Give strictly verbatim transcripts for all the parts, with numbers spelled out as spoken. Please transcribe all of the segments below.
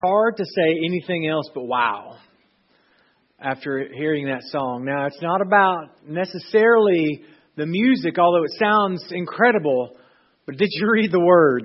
Hard to say anything else but wow after hearing that song. Now, it's not about necessarily the music, although it sounds incredible, but did you read the words?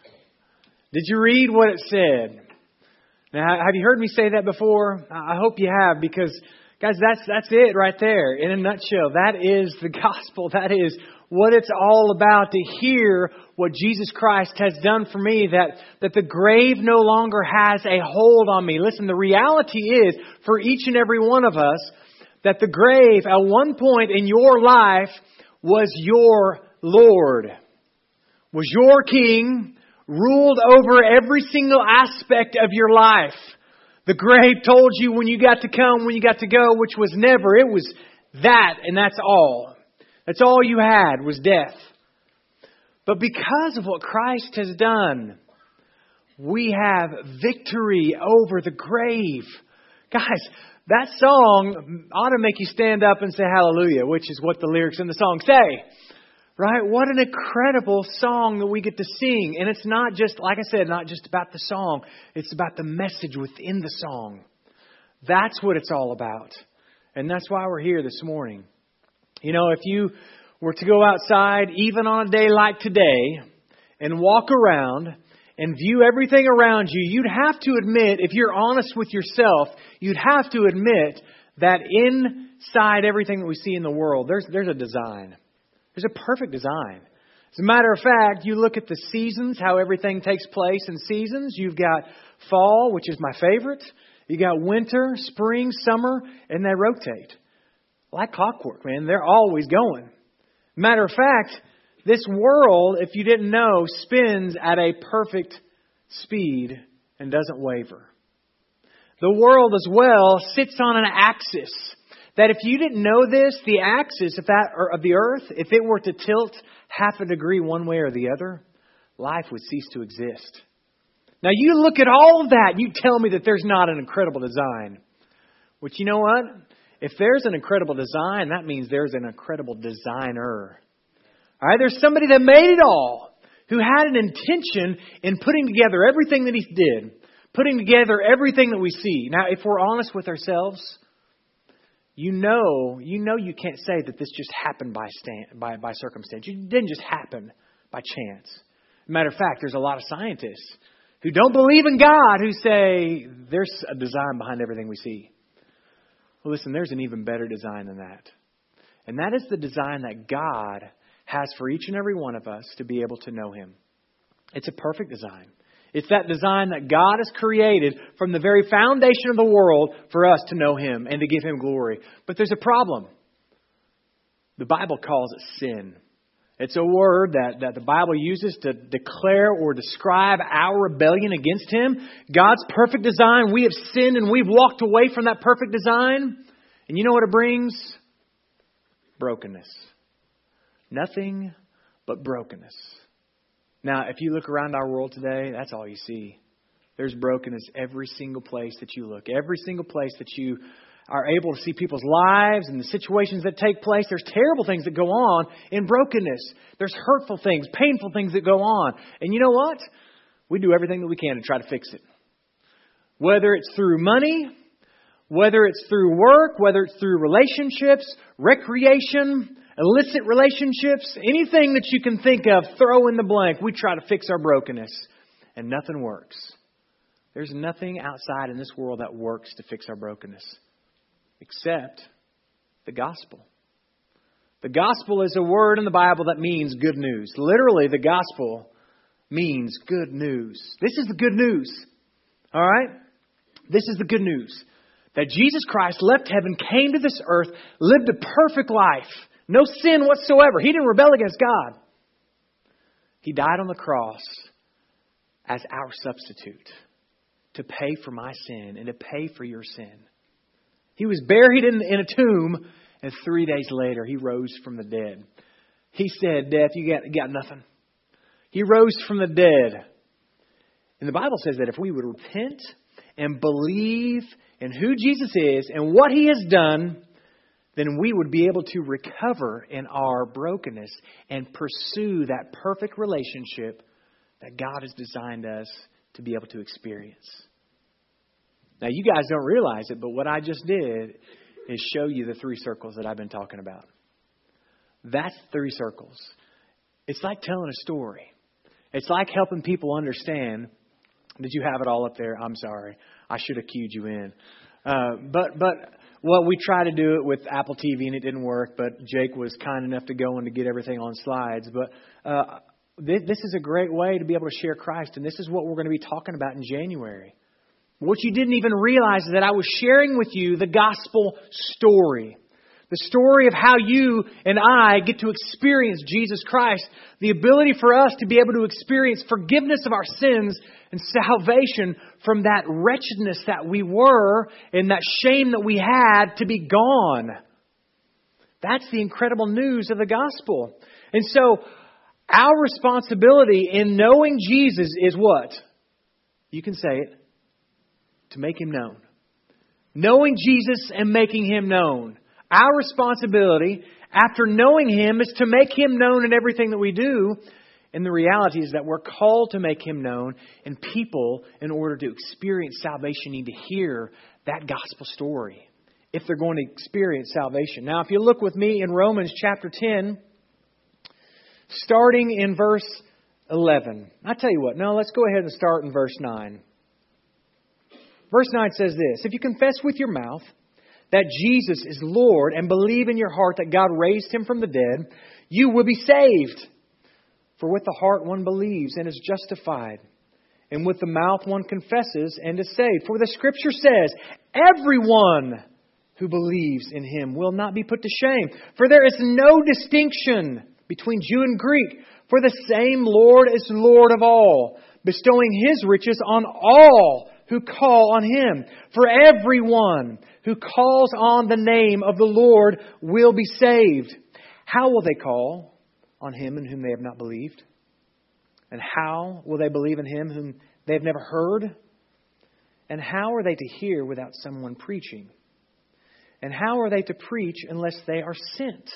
Did you read what it said? Now, have you heard me say that before? I hope you have, because, guys, that's that's it right there in a nutshell. That is the gospel. That is what it's all about, to hear what Jesus Christ has done for me, that, that the grave no longer has a hold on me. Listen, the reality is, for each and every one of us, that the grave at one point in your life was your Lord, was your King, ruled over every single aspect of your life. The grave told you when you got to come, when you got to go, which was never. It was that, and that's all. That's all you had was death. But because of what Christ has done, we have victory over the grave. Guys, that song ought to make you stand up and say hallelujah, which is what the lyrics in the song say. Right? What an incredible song that we get to sing. And it's not just, like I said, not just about the song. It's about the message within the song. That's what it's all about. And that's why we're here this morning. You know, if you were to go outside, even on a day like today, and walk around and view everything around you, you'd have to admit, if you're honest with yourself, you'd have to admit that inside everything that we see in the world, there's there's a design. There's a perfect design. As a matter of fact, you look at the seasons, how everything takes place in seasons. You've got fall, which is my favorite. You got winter, spring, summer, and they rotate. Like clockwork, man. They're always going. Matter of fact, this world, if you didn't know, spins at a perfect speed and doesn't waver. The world as well sits on an axis. That if you didn't know this, the axis of that of the earth, if it were to tilt half a degree one way or the other, life would cease to exist. Now you look at all of that, you tell me that there's not an incredible design. Which, you know what? If there's an incredible design, that means there's an incredible designer. All right, there's somebody that made it all, who had an intention in putting together everything that He did, putting together everything that we see. Now, if we're honest with ourselves, you know, you know, you can't say that this just happened by stand, by by circumstance. It didn't just happen by chance. Matter of fact, there's a lot of scientists who don't believe in God who say there's a design behind everything we see. Well, listen, there's an even better design than that. And that is the design that God has for each and every one of us to be able to know Him. It's a perfect design. It's that design that God has created from the very foundation of the world for us to know Him and to give Him glory. But there's a problem. The Bible calls it sin. It's a word that, that the Bible uses to declare or describe our rebellion against Him. God's perfect design, we have sinned and we've walked away from that perfect design. And you know what it brings? Brokenness. Nothing but brokenness. Now, if you look around our world today, that's all you see. There's brokenness every single place that you look. Every single place that you are able to see people's lives and the situations that take place. There's terrible things that go on in brokenness. There's hurtful things, painful things that go on. And you know what? We do everything that we can to try to fix it. Whether it's through money, whether it's through work, whether it's through relationships, recreation, illicit relationships, anything that you can think of, throw in the blank. We try to fix our brokenness and nothing works. There's nothing outside in this world that works to fix our brokenness. Except the gospel. The gospel is a word in the Bible that means good news. Literally, the gospel means good news. This is the good news. All right? This is the good news. That Jesus Christ left heaven, came to this earth, lived a perfect life. No sin whatsoever. He didn't rebel against God. He died on the cross as our substitute to pay for my sin and to pay for your sin. He was buried in, in a tomb, and three days later, He rose from the dead. He said, death, you got, you got nothing. He rose from the dead. And the Bible says that if we would repent and believe in who Jesus is and what He has done, then we would be able to recover in our brokenness and pursue that perfect relationship that God has designed us to be able to experience. Now, you guys don't realize it, but what I just did is show you the three circles that I've been talking about. That's three circles. It's like telling a story. It's like helping people understand. Did you have it all up there? I'm sorry. I should have cued you in. Uh, but, but, well, we tried to do it with Apple T V and it didn't work, but Jake was kind enough to go in to get everything on slides. But uh, th- this is a great way to be able to share Christ, and this is what we're going to be talking about in January. What you didn't even realize is that I was sharing with you the gospel story. The story of how you and I get to experience Jesus Christ. The ability for us to be able to experience forgiveness of our sins and salvation from that wretchedness that we were and that shame that we had to be gone. That's the incredible news of the gospel. And so our responsibility in knowing Jesus is what? You can say it. To make Him known. Knowing Jesus and making Him known. Our responsibility after knowing Him is to make Him known in everything that we do. And the reality is that we're called to make Him known. And people, in order to experience salvation, need to hear that gospel story if they're going to experience salvation. Now, if you look with me in Romans chapter ten, starting in verse eleven. I tell you what, no, let's go ahead and start in verse nine. Verse nine says this: if you confess with your mouth that Jesus is Lord and believe in your heart that God raised Him from the dead, you will be saved. For with the heart one believes and is justified, and with the mouth one confesses and is saved. For the Scripture says, everyone who believes in Him will not be put to shame. For there is no distinction between Jew and Greek, for the same Lord is Lord of all, bestowing His riches on all who call on Him. For everyone who calls on the name of the Lord will be saved. How will they call on Him in whom they have not believed? And how will they believe in Him whom they have never heard? And how are they to hear without someone preaching? And how are they to preach unless they are sent?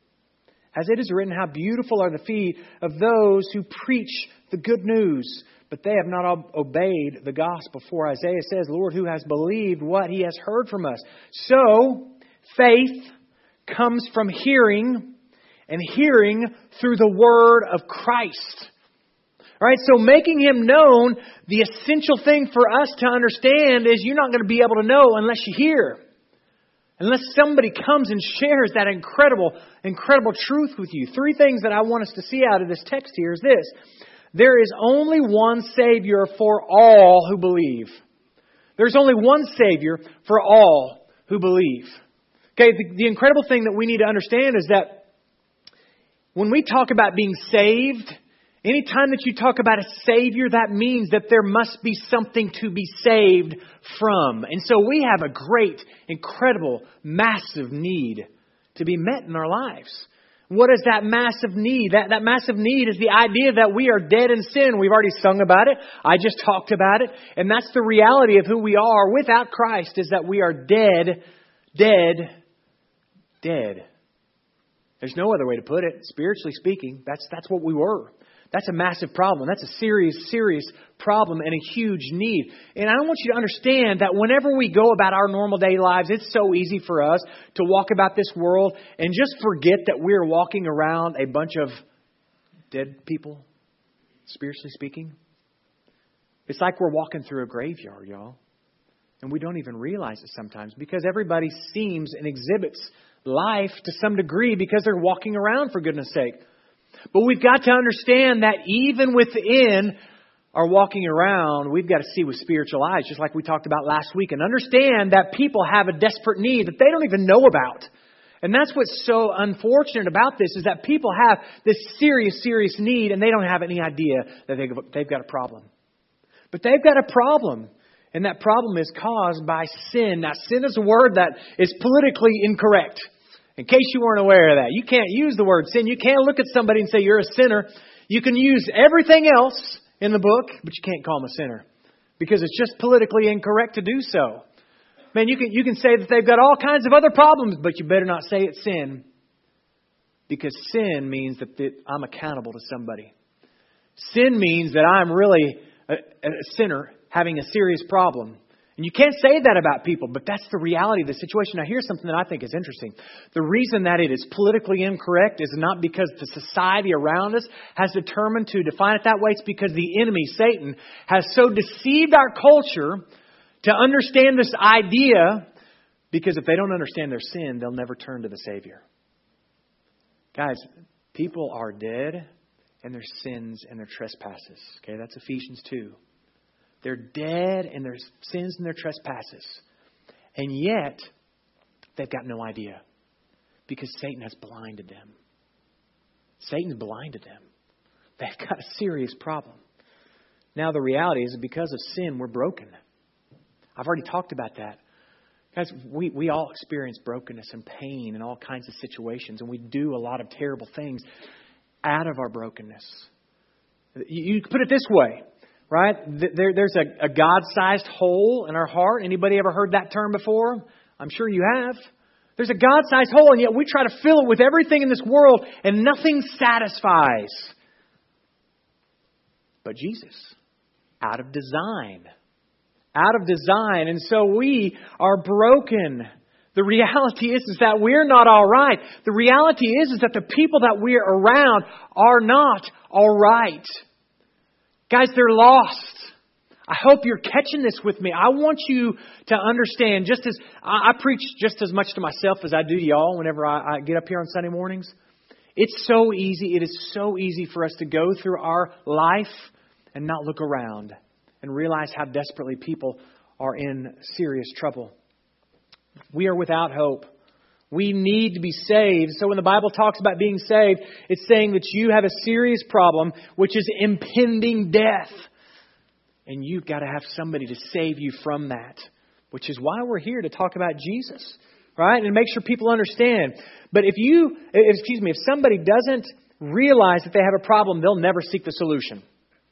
As it is written, how beautiful are the feet of those who preach the good news. But they have not obeyed the gospel. For Isaiah says, Lord, who has believed what he has heard from us? So, faith comes from hearing, and hearing through the word of Christ. All right, so making Him known, the essential thing for us to understand is you're not going to be able to know unless you hear. Unless somebody comes and shares that incredible, incredible truth with you. Three things that I want us to see out of this text here is this. There is only one Savior for all who believe. There's only one Savior for all who believe. Okay, the, the incredible thing that we need to understand is that when we talk about being saved, anytime that you talk about a Savior, that means that there must be something to be saved from. And so we have a great, incredible, massive need to be met in our lives. What is that massive need? That, that massive need is the idea that we are dead in sin. We've already sung about it. I just talked about it. And that's the reality of who we are without Christ, is that we are dead, dead, dead. There's no other way to put it. Spiritually speaking, that's that's what we were. That's a massive problem. That's a serious, serious problem and a huge need. And I want you to understand that whenever we go about our normal day lives, it's so easy for us to walk about this world and just forget that we're walking around a bunch of dead people, spiritually speaking. It's like we're walking through a graveyard, y'all. And we don't even realize it sometimes because everybody seems and exhibits life to some degree because they're walking around, for goodness sake. But we've got to understand that even within our walking around, we've got to see with spiritual eyes, just like we talked about last week, and understand that people have a desperate need that they don't even know about. And that's what's so unfortunate about this, is that people have this serious, serious need, and they don't have any idea that they've got a problem. But they've got a problem, and that problem is caused by sin. Now, sin is a word that is politically incorrect. In case you weren't aware of that, you can't use the word sin. You can't look at somebody and say you're a sinner. You can use everything else in the book, but you can't call them a sinner because it's just politically incorrect to do so. Man, you can you can say that they've got all kinds of other problems, but you better not say it's sin, because sin means that I'm accountable to somebody. Sin means that I'm really a, a sinner having a serious problem. And you can't say that about people, but that's the reality of the situation. Now, here's something that I think is interesting. The reason that it is politically incorrect is not because the society around us has determined to define it that way. It's because the enemy, Satan, has so deceived our culture to understand this idea, because if they don't understand their sin, they'll never turn to the Savior. Guys, people are dead in their sins and their trespasses. Okay, that's Ephesians two. They're dead in their sins and their trespasses. And yet, they've got no idea. Because Satan has blinded them. Satan's blinded them. They've got a serious problem. Now, the reality is that because of sin, we're broken. I've already talked about that. Guys, we, we all experience brokenness and pain in all kinds of situations. And we do a lot of terrible things out of our brokenness. You, you put it this way. Right? There, there's a, a God-sized hole in our heart. Anybody ever heard that term before? I'm sure you have. There's a God-sized hole, and yet we try to fill it with everything in this world, and nothing satisfies. But Jesus, out of design. Out of design. And so we are broken. The reality is, is that we're not all right. The reality is, is that the people that we're around are not all right. Guys, they're lost. I hope you're catching this with me. I want you to understand, just as I, I preach just as much to myself as I do to y'all whenever I, I get up here on Sunday mornings. It's so easy. It is so easy for us to go through our life and not look around and realize how desperately people are in serious trouble. We are without hope. We need to be saved. So when the Bible talks about being saved, it's saying that you have a serious problem, which is impending death. And you've got to have somebody to save you from that, which is why we're here to talk about Jesus, right? And make sure people understand. But if you, excuse me, if somebody doesn't realize that they have a problem, they'll never seek the solution.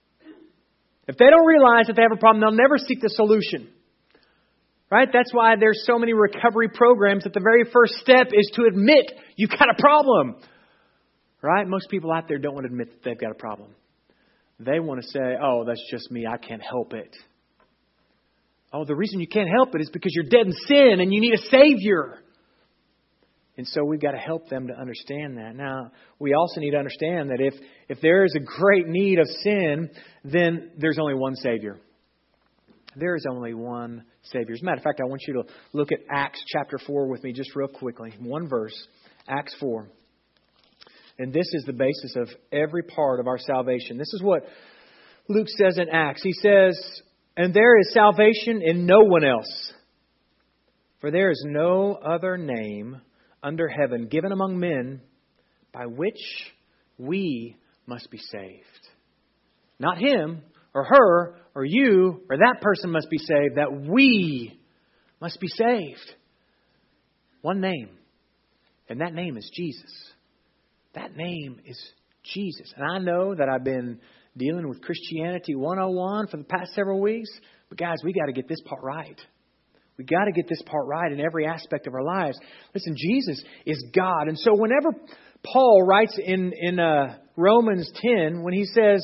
If they don't realize that they have a problem, they'll never seek the solution. Right? That's why there's so many recovery programs that the very first step is to admit you've got a problem. Right? Most people out there don't want to admit that they've got a problem. They want to say, oh, that's just me. I can't help it. Oh, the reason you can't help it is because you're dead in sin and you need a Savior. And so we've got to help them to understand that. Now, we also need to understand that if, if there is a great need of sin, then there's only one Savior. There is only one Savior. As a matter of fact, I want you to look at Acts chapter four with me just real quickly. One verse, Acts four. And this is the basis of every part of our salvation. This is what Luke says in Acts. He says, and there is salvation in no one else. For there is no other name under heaven given among men by which we must be saved. Not him or her or you or that person must be saved. That we must be saved. One name. And that name is Jesus. That name is Jesus. And I know that I've been dealing with Christianity one oh one for the past several weeks. But guys, we got to get this part right. We got to get this part right in every aspect of our lives. Listen, Jesus is God. And so whenever Paul writes in, in uh, Romans ten, when he says,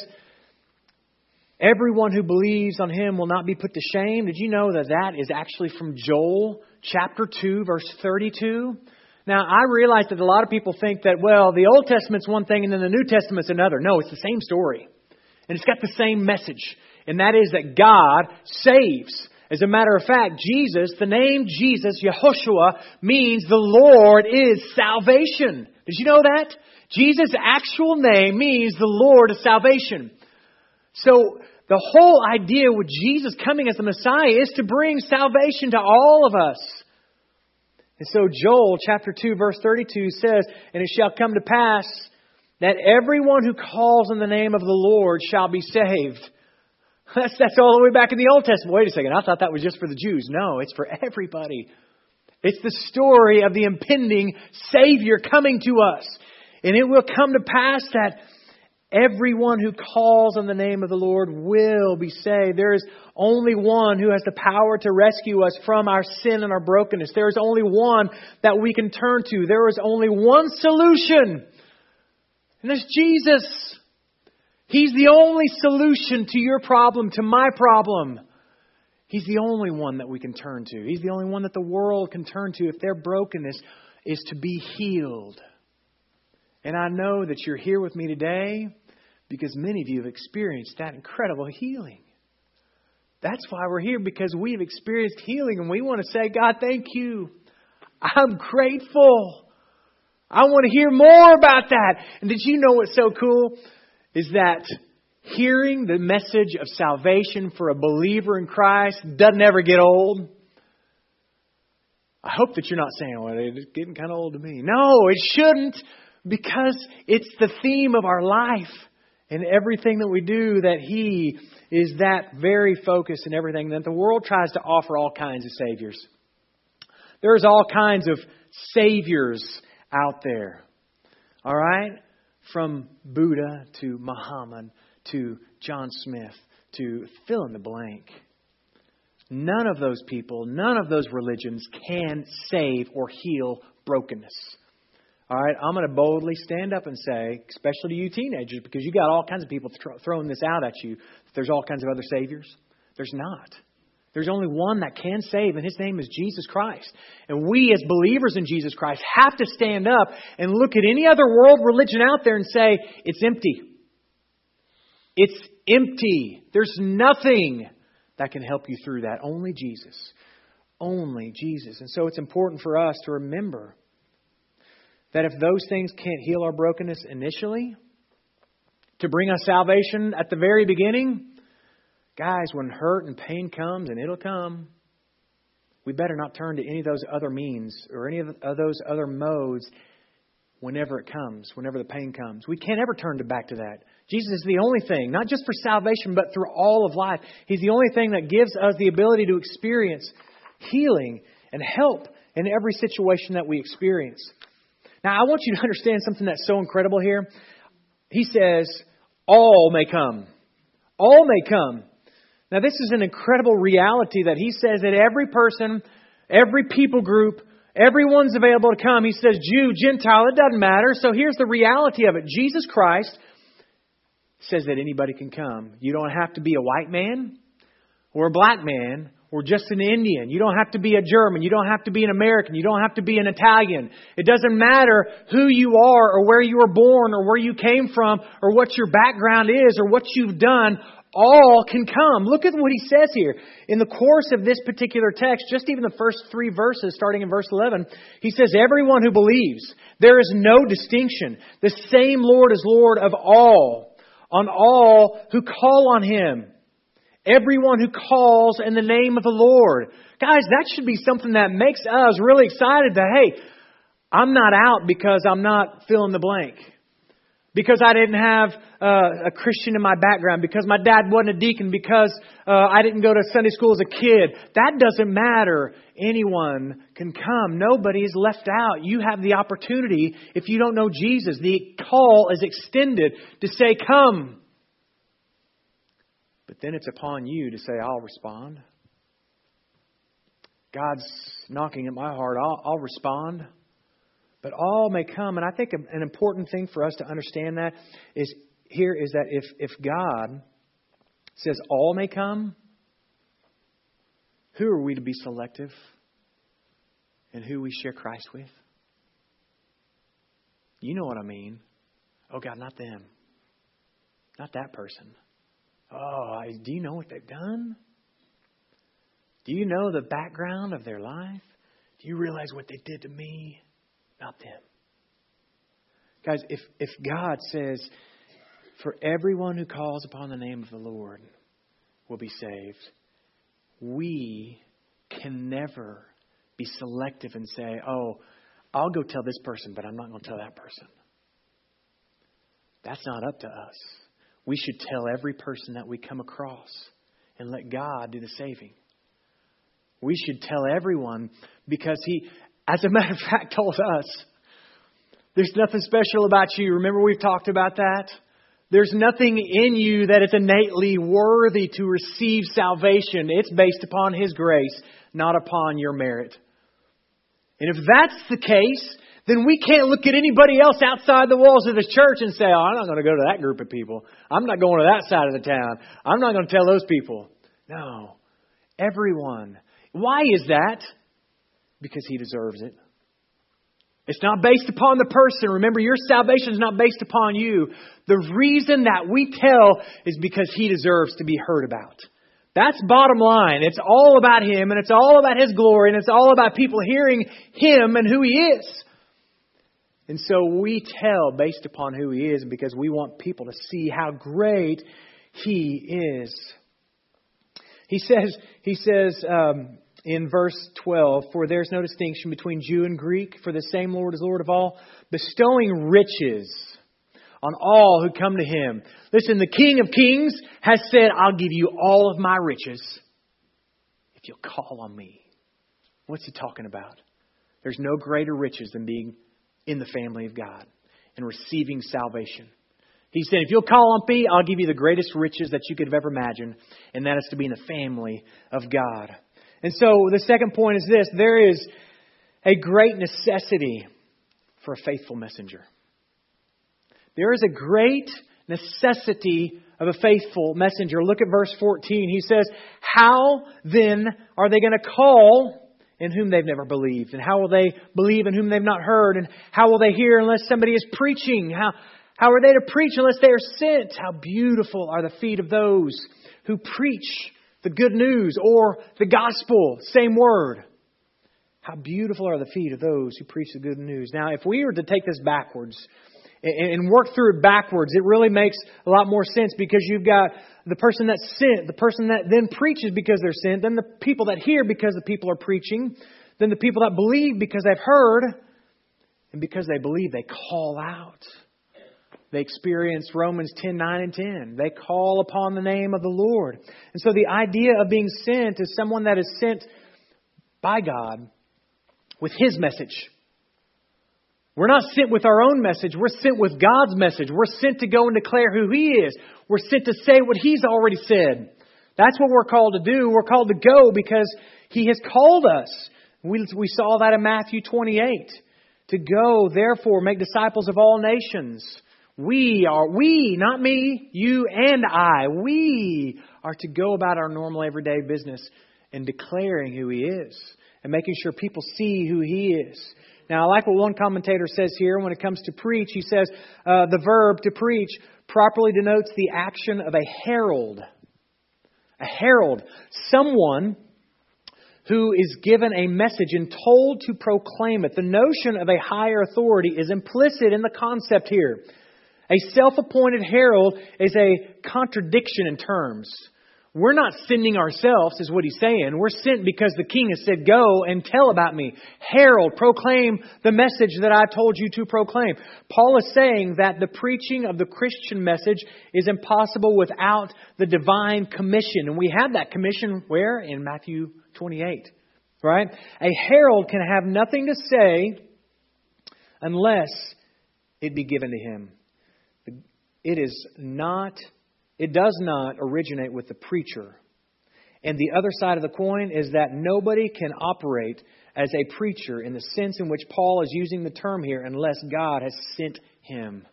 everyone who believes on him will not be put to shame. Did you know that that is actually from Joel chapter two, verse thirty-two? Now, I realize that a lot of people think that, well, the Old Testament's one thing and then the New Testament's another. No, it's the same story. And it's got the same message. And that is that God saves. As a matter of fact, Jesus, the name Jesus, Yehoshua, means the Lord is salvation. Did you know that? Jesus' actual name means the Lord is salvation. So the whole idea with Jesus coming as the Messiah is to bring salvation to all of us. And so Joel chapter two verse thirty-two says, and it shall come to pass that everyone who calls on the name of the Lord shall be saved. That's, that's all the way back in the Old Testament. Wait a second, I thought that was just for the Jews. No, it's for everybody. It's the story of the impending Savior coming to us. And it will come to pass that everyone who calls on the name of the Lord will be saved. There is only one who has the power to rescue us from our sin and our brokenness. There is only one that we can turn to. There is only one solution. And that's Jesus. He's the only solution to your problem, to my problem. He's the only one that we can turn to. He's the only one that the world can turn to if their brokenness is to be healed. And I know that you're here with me today because many of you have experienced that incredible healing. That's why we're here, because we've experienced healing and we want to say, God, thank you. I'm grateful. I want to hear more about that. And did you know what's so cool is that hearing the message of salvation for a believer in Christ doesn't ever get old? I hope that you're not saying, well, it's getting kind of old to me. No, it shouldn't, because it's the theme of our life and everything that we do, that He is that very focus in everything. That the world tries to offer all kinds of saviors. There's all kinds of saviors out there. All right? From Buddha to Muhammad to John Smith to fill in the blank. None of those people, none of those religions can save or heal brokenness. All right, I'm going to boldly stand up and say, especially to you teenagers, because you got all kinds of people th- throwing this out at you, that there's all kinds of other saviors. There's not. There's only one that can save, and His name is Jesus Christ. And we as believers in Jesus Christ have to stand up and look at any other world religion out there and say, it's empty. It's empty. There's nothing that can help you through that. Only Jesus. Only Jesus. And so it's important for us to remember that if those things can't heal our brokenness initially, to bring us salvation at the very beginning, guys, when hurt and pain comes, and it'll come, we better not turn to any of those other means or any of those other modes whenever it comes, whenever the pain comes. We can't ever turn to back to that. Jesus is the only thing, not just for salvation, but through all of life. He's the only thing that gives us the ability to experience healing and help in every situation that we experience. Now, I want you to understand something that's so incredible here. He says, all may come. All may come. Now, this is an incredible reality that He says that every person, every people group, everyone's available to come. He says, Jew, Gentile, it doesn't matter. So here's the reality of it. Jesus Christ says that anybody can come. You don't have to be a white man or a black man or just an Indian. You don't have to be a German. You don't have to be an American. You don't have to be an Italian. It doesn't matter who you are or where you were born or where you came from or what your background is or what you've done. All can come. Look at what He says here. In the course of this particular text, just even the first three verses, starting in verse eleven, He says, everyone who believes, there is no distinction. The same Lord is Lord of all, on all who call on Him. Everyone who calls in the name of the Lord. Guys, that should be something that makes us really excited that, hey, I'm not out because I'm not fill in the blank. Because I didn't have uh, a Christian in my background. Because my dad wasn't a deacon. Because uh, I didn't go to Sunday school as a kid. That doesn't matter. Anyone can come. Nobody is left out. You have the opportunity. If you don't know Jesus, the call is extended to say, come. But then it's upon you to say, I'll respond. God's knocking at my heart. I'll, I'll respond. But all may come. And I think an important thing for us to understand that is here is that if, if God says all may come, who are we to be selective in who we share Christ with? You know what I mean. Oh God, not them. Not that person. Oh, I, do you know what they've done? Do you know the background of their life? Do you realize what they did to me? Not them. Guys, if, if God says, for everyone who calls upon the name of the Lord will be saved, we can never be selective and say, oh, I'll go tell this person, but I'm not going to tell that person. That's not up to us. We should tell every person that we come across and let God do the saving. We should tell everyone because He, as a matter of fact, told us, there's nothing special about you. Remember we've talked about that? There's nothing in you that is innately worthy to receive salvation. It's based upon His grace, not upon your merit. And if that's the case, then we can't look at anybody else outside the walls of the church and say, oh, I'm not going to go to that group of people. I'm not going to that side of the town. I'm not going to tell those people. No. Everyone. Why is that? Because He deserves it. It's not based upon the person. Remember, your salvation is not based upon you. The reason that we tell is because He deserves to be heard about. That's bottom line. It's all about Him, and it's all about His glory, and it's all about people hearing Him and who He is. And so we tell based upon who He is, because we want people to see how great He is. He says, He says, um, in verse twelve, for there's no distinction between Jew and Greek, for the same Lord is Lord of all, bestowing riches on all who come to Him. Listen, the King of Kings has said, I'll give you all of my riches if you'll call on me. What's He talking about? There's no greater riches than being in the family of God and receiving salvation. He said, if you'll call on me, I'll give you the greatest riches that you could have ever imagined, and that is to be in the family of God. And so the second point is this: there is a great necessity for a faithful messenger. There is a great necessity of a faithful messenger. Look at verse fourteen. He says, how then are they going to call in whom they've never believed? And how will they believe in whom they've not heard? And how will they hear unless somebody is preaching? How, how are they to preach unless they are sent? How beautiful are the feet of those who preach the good news, or the gospel, same word. How beautiful are the feet of those who preach the good news. Now, if we were to take this backwards and work through it backwards, it really makes a lot more sense, because you've got the person that's sent, the person that then preaches because they're sent, then the people that hear because the people are preaching, then the people that believe because they've heard, and because they believe, they call out. They experience Romans ten, nine and ten. They call upon the name of the Lord. And so the idea of being sent is someone that is sent by God with His message. We're not sent with our own message. We're sent with God's message. We're sent to go and declare who He is. We're sent to say what He's already said. That's what we're called to do. We're called to go because He has called us. We, we saw that in Matthew twenty-eight. To go, therefore, make disciples of all nations. We are, we, not me, you and I, we are to go about our normal everyday business and declaring who He is and making sure people see who He is. Now, I like what one commentator says here when it comes to preach. He says uh, the verb to preach properly denotes the action of a herald. A herald, someone who is given a message and told to proclaim it. The notion of a higher authority is implicit in the concept here. A self-appointed herald is a contradiction in terms. We're not sending ourselves, is what he's saying. We're sent because the King has said, go and tell about me. Herald, proclaim the message that I told you to proclaim. Paul is saying that the preaching of the Christian message is impossible without the divine commission. And we have that commission where? In Matthew twenty-eight. Right? A herald can have nothing to say unless it be given to him. It is not, it does not originate with the preacher. And the other side of the coin is that nobody can operate as a preacher in the sense in which Paul is using the term here unless God has sent him.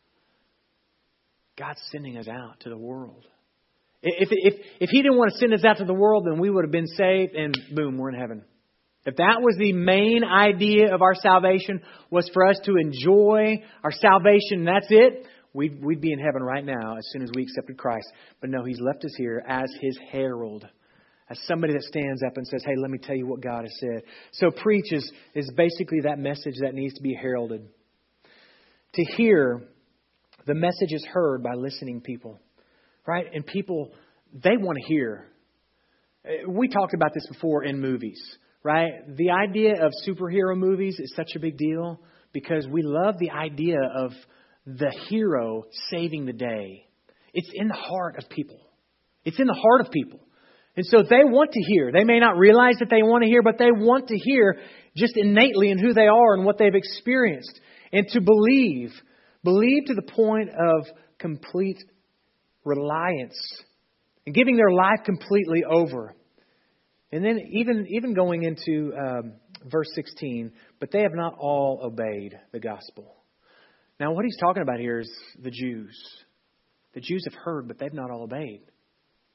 God's sending us out to the world. If, if, if He didn't want to send us out to the world, then we would have been saved and boom, we're in heaven. If that was the main idea of our salvation, was for us to enjoy our salvation and that's it, We'd, we'd be in heaven right now as soon as we accepted Christ. But no, He's left us here as His herald. As somebody that stands up and says, hey, let me tell you what God has said. So preach is, is basically that message that needs to be heralded. To hear, the message is heard by listening people. Right? And people, they want to hear. We talked about this before in movies. Right? The idea of superhero movies is such a big deal because we love the idea of the hero saving the day. It's in the heart of people. It's in the heart of people. And so they want to hear. They may not realize that they want to hear, but they want to hear just innately in who they are and what they've experienced. And to believe. Believe to the point of complete reliance. And giving their life completely over. And then even, even going into um, verse sixteen, but they have not all obeyed the gospel. Now, what he's talking about here is the Jews. The Jews have heard, but they've not all obeyed.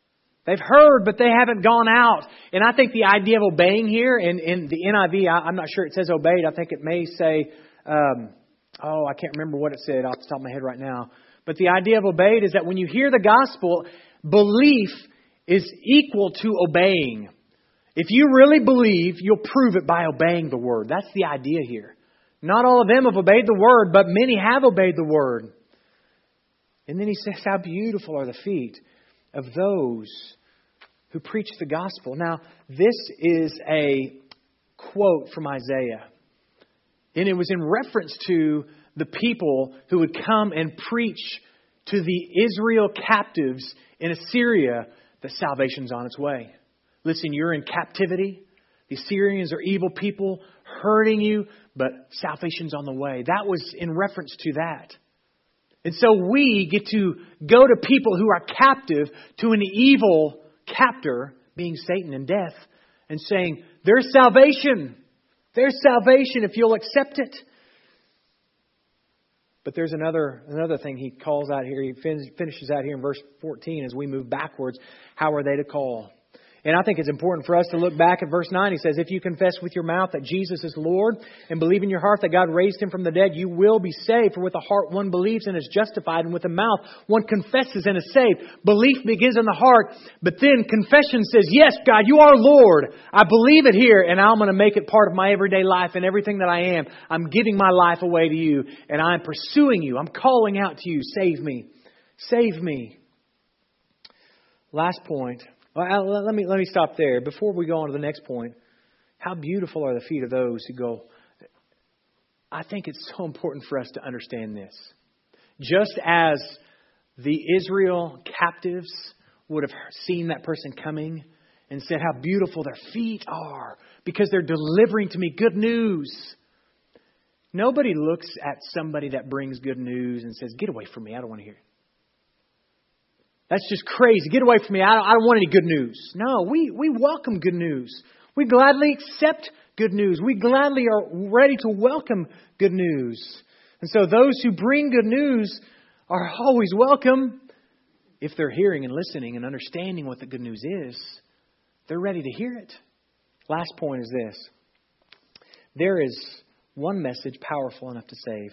They've heard, but they haven't gone out. And I think the idea of obeying here, in, in the N I V, I, I'm not sure it says obeyed. I think it may say, um, oh, I can't remember what it said off the top of my head right now. But the idea of obeyed is that when you hear the gospel, belief is equal to obeying. If you really believe, you'll prove it by obeying the word. That's the idea here. Not all of them have obeyed the word, but many have obeyed the word. And then he says, how beautiful are the feet of those who preach the gospel. Now, this is a quote from Isaiah. And it was in reference to the people who would come and preach to the Israel captives in Assyria that salvation's on its way. Listen, you're in captivity. The Assyrians are evil people hurting you, but salvation's on the way. That was in reference to that. And so we get to go to people who are captive to an evil captor, being Satan and death, and saying, there's salvation. There's salvation if you'll accept it. But there's another another thing he calls out here. He finishes out here in verse fourteen as we move backwards. How are they to call? And I think it's important for us to look back at verse nine. He says, if you confess with your mouth that Jesus is Lord and believe in your heart that God raised Him from the dead, you will be saved. For with the heart one believes and is justified, and with the mouth one confesses and is saved. Belief begins in the heart, but then confession says, yes, God, you are Lord. I believe it here, and I'm going to make it part of my everyday life and everything that I am. I'm giving my life away to you, and I'm pursuing you. I'm calling out to you. Save me. Save me. Last point. Well, let me let me stop there. Before we go on to the next point, how beautiful are the feet of those who go. I think it's so important for us to understand this. Just as the Israel captives would have seen that person coming and said how beautiful their feet are because they're delivering to me good news. Nobody looks at somebody that brings good news and says, get away from me. I don't want to hear it. That's just crazy. Get away from me. I don't, I don't want any good news. No, we, we welcome good news. We gladly accept good news. We gladly are ready to welcome good news. And so those who bring good news are always welcome. If they're hearing and listening and understanding what the good news is, they're ready to hear it. Last point is this. There is one message powerful enough to save.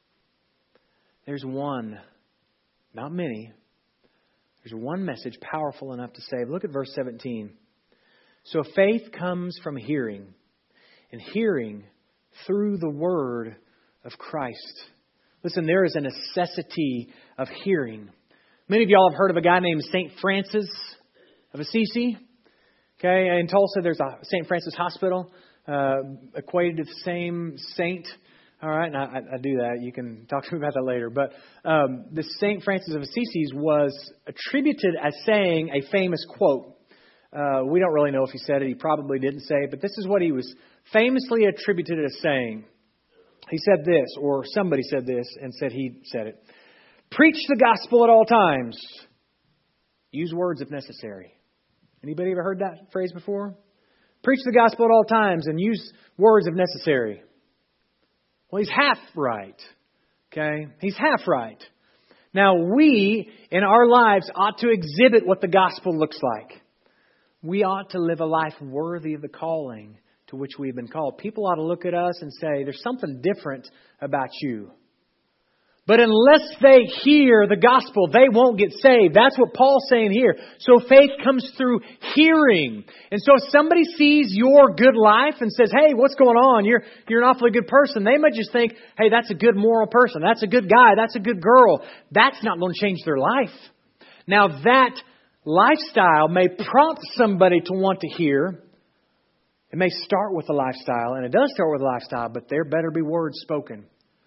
There's one, not many. There's one message powerful enough to save. Look at verse seventeen. So faith comes from hearing, and hearing through the word of Christ. Listen, there is a necessity of hearing. Many of y'all have heard of a guy named Saint Francis of Assisi. Okay, in Tulsa, there's a Saint Francis Hospital, uh, equated to the same saint. All right, and I, I do that. You can talk to me about that later. But um, the Saint Francis of Assisi was attributed as saying a famous quote. Uh, we don't really know if he said it. He probably didn't say it. But this is what he was famously attributed as saying. He said this, or somebody said this and said he said it. Preach the gospel at all times. Use words if necessary. Anybody ever heard that phrase before? Preach the gospel at all times and use words if necessary. Well, he's half right. Okay? He's half right. Now, we, in our lives, ought to exhibit what the gospel looks like. We ought to live a life worthy of the calling to which we've been called. People ought to look at us and say, there's something different about you. But unless they hear the gospel, they won't get saved. That's what Paul's saying here. So faith comes through hearing. And so if somebody sees your good life and says, hey, what's going on? You're, you're an awfully good person. They might just think, hey, that's a good moral person. That's a good guy. That's a good girl. That's not going to change their life. Now that lifestyle may prompt somebody to want to hear. It may start with a lifestyle, and it does start with a lifestyle, but there better be words spoken.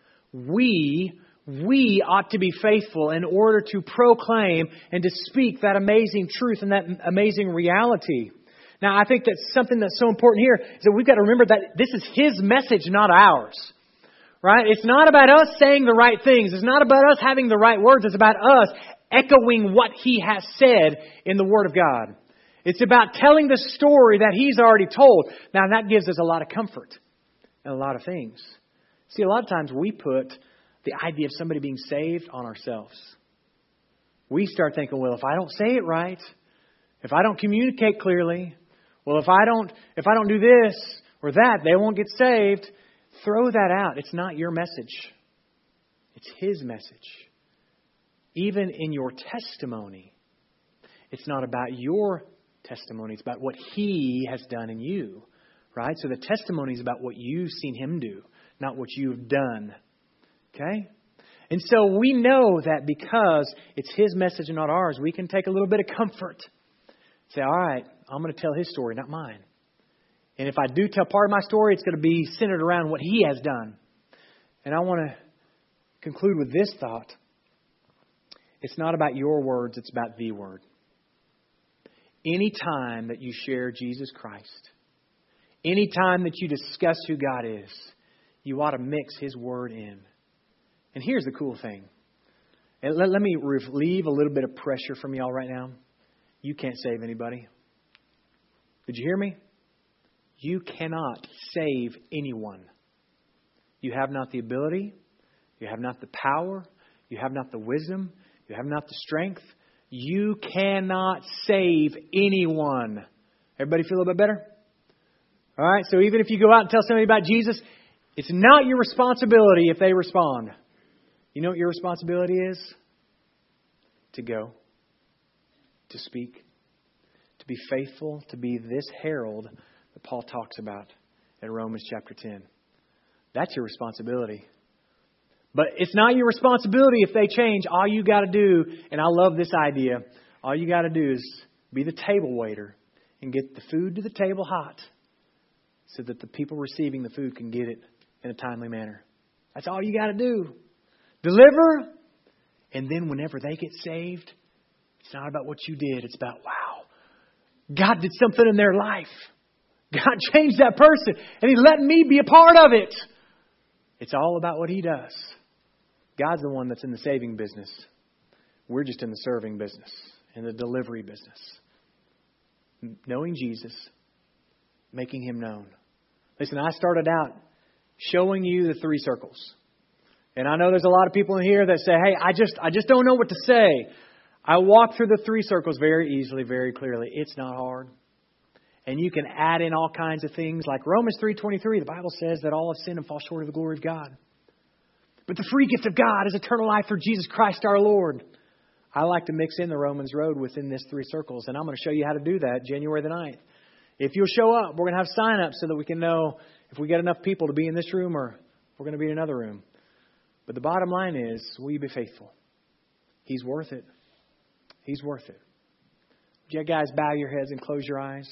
We We ought to be faithful in order to proclaim and to speak that amazing truth and that amazing reality. Now, I think that's something that's so important here is that we've got to remember that this is His message, not ours. Right? It's not about us saying the right things. It's not about us having the right words. It's about us echoing what He has said in the Word of God. It's about telling the story that He's already told. Now, that gives us a lot of comfort and a lot of things. See, a lot of times we put the idea of somebody being saved on ourselves. We start thinking, well, if I don't say it right, If I don't communicate clearly, well, if I don't, if I don't do this or that, they won't get saved. Throw that out. It's not your message. It's His message. Even in your testimony, it's not about your testimony. It's about what He has done in you. Right? So the testimony is about what you've seen Him do, not what you've done. Okay? And so we know that because it's His message and not ours, we can take a little bit of comfort. Say, all right, I'm going to tell His story, not mine. And if I do tell part of my story, it's going to be centered around what He has done. And I want to conclude with this thought. It's not about your words, it's about the Word. Any time that you share Jesus Christ, any time that you discuss who God is, you ought to mix His Word in. And here's the cool thing. And let, let me relieve a little bit of pressure from y'all right now. You can't save anybody. Did you hear me? You cannot save anyone. You have not the ability. You have not the power. You have not the wisdom. You have not the strength. You cannot save anyone. Everybody feel a little bit better? All right. So even if you go out and tell somebody about Jesus, it's not your responsibility if they respond. You know what your responsibility is? To go. To speak. To be faithful. To be this herald that Paul talks about in Romans chapter ten. That's your responsibility. But it's not your responsibility if they change. All you got to do, and I love this idea, all you got to do is be the table waiter and get the food to the table hot so that the people receiving the food can get it in a timely manner. That's all you got to do. Deliver, and then whenever they get saved, it's not about what you did. It's about, wow, God did something in their life. God changed that person, and He let me be a part of it. It's all about what He does. God's the one that's in the saving business. We're just in the serving business, in the delivery business. Knowing Jesus, making Him known. Listen, I started out showing you the three circles. And I know there's a lot of people in here that say, hey, I just I just don't know what to say. I walk through the three circles very easily, very clearly. It's not hard. And you can add in all kinds of things like Romans three twenty-three. The Bible says that all have sinned and fall short of the glory of God. But the free gift of God is eternal life through Jesus Christ our Lord. I like to mix in the Romans road within this three circles. And I'm going to show you how to do that January the ninth. If you'll show up, we're going to have sign-ups so that we can know if we get enough people to be in this room or if we're going to be in another room. But the bottom line is, will you be faithful? He's worth it. He's worth it. Would you guys bow your heads and close your eyes?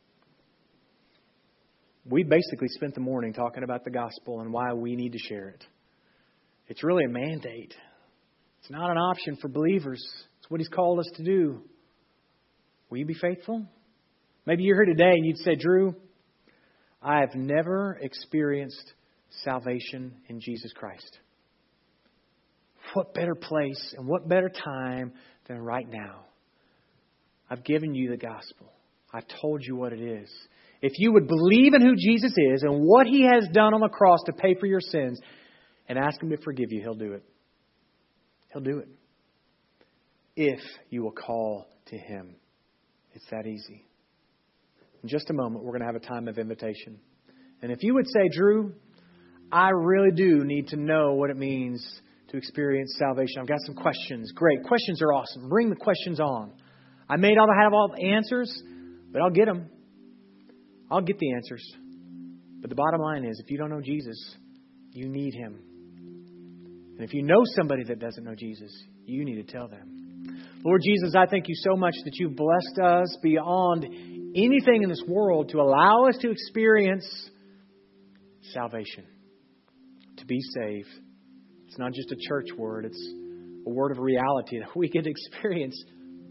We basically spent the morning talking about the gospel and why we need to share it. It's really a mandate. It's not an option for believers. It's what He's called us to do. Will you be faithful? Maybe you're here today and you'd say, Drew, I have never experienced salvation in Jesus Christ. What better place and what better time than right now? I've given you the gospel. I've told you what it is. If you would believe in who Jesus is and what He has done on the cross to pay for your sins and ask Him to forgive you, He'll do it. He'll do it. If you will call to Him. It's that easy. In just a moment, we're going to have a time of invitation. And if you would say, Drew, I really do need to know what it means to experience salvation. I've got some questions. Great. Questions are awesome. Bring the questions on. I may not have all the answers, but I'll get them. I'll get the answers. But the bottom line is, if you don't know Jesus, you need Him. And if you know somebody that doesn't know Jesus, you need to tell them. Lord Jesus, I thank You so much that You've blessed us beyond anything in this world to allow us to experience salvation, to be saved. It's not just a church word. It's a word of reality that we can experience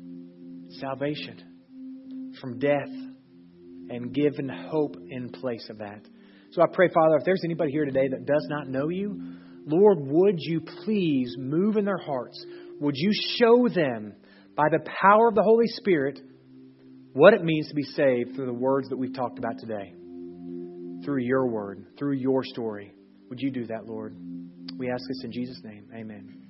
salvation from death and given hope in place of that. So I pray, Father, if there's anybody here today that does not know You, Lord, would You please move in their hearts? Would You show them by the power of the Holy Spirit what it means to be saved through the words that we've talked about today? Through Your word, through Your story. Would You do that, Lord? We ask this in Jesus' name. Amen.